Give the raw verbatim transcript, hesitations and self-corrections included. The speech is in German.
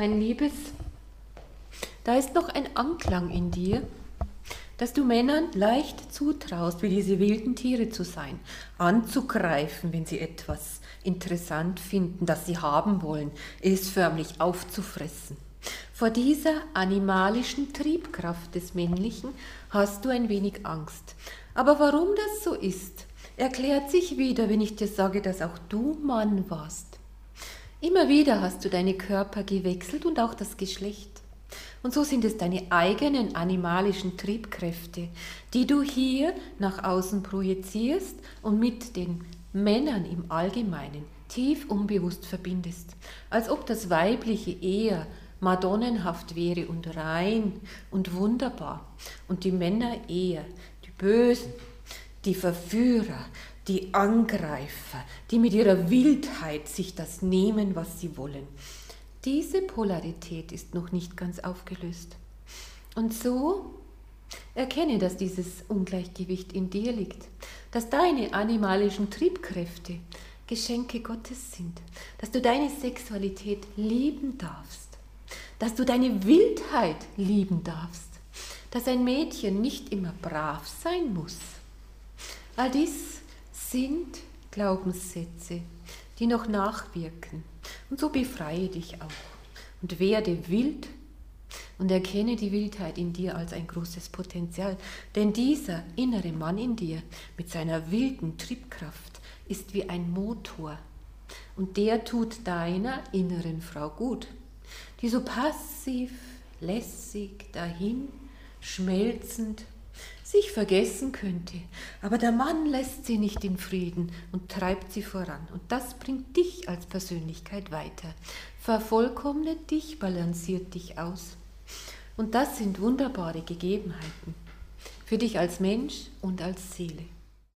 Mein Liebes, da ist noch ein Anklang in dir, dass du Männern leicht zutraust, wie diese wilden Tiere zu sein, anzugreifen, wenn sie etwas interessant finden, das sie haben wollen, es förmlich aufzufressen. Vor dieser animalischen Triebkraft des Männlichen hast du ein wenig Angst. Aber warum das so ist, erklärt sich wieder, wenn ich dir sage, dass auch du Mann warst. Immer wieder hast du deine Körper gewechselt und auch das Geschlecht. Und so sind es deine eigenen animalischen Triebkräfte, die du hier nach außen projizierst und mit den Männern im Allgemeinen tief unbewusst verbindest, als ob das Weibliche eher madonnenhaft wäre und rein und wunderbar und die Männer eher die Bösen, die Verführer, die Angreifer, die mit ihrer Wildheit sich das nehmen, was sie wollen. Diese Polarität ist noch nicht ganz aufgelöst. Und so erkenne, dass dieses Ungleichgewicht in dir liegt, dass deine animalischen Triebkräfte Geschenke Gottes sind, dass du deine Sexualität lieben darfst, dass du deine Wildheit lieben darfst, dass ein Mädchen nicht immer brav sein muss. All dies sind Glaubenssätze, die noch nachwirken. Und so befreie dich auch und werde wild und erkenne die Wildheit in dir als ein großes Potenzial. Denn dieser innere Mann in dir mit seiner wilden Triebkraft ist wie ein Motor. Und der tut deiner inneren Frau gut, die so passiv, lässig, dahin, schmelzend sich vergessen könnte. Aber der Mann lässt sie nicht in Frieden und treibt sie voran. Und das bringt dich als Persönlichkeit weiter, vervollkommnet dich, balanciert dich aus. Und das sind wunderbare Gegebenheiten für dich als Mensch und als Seele.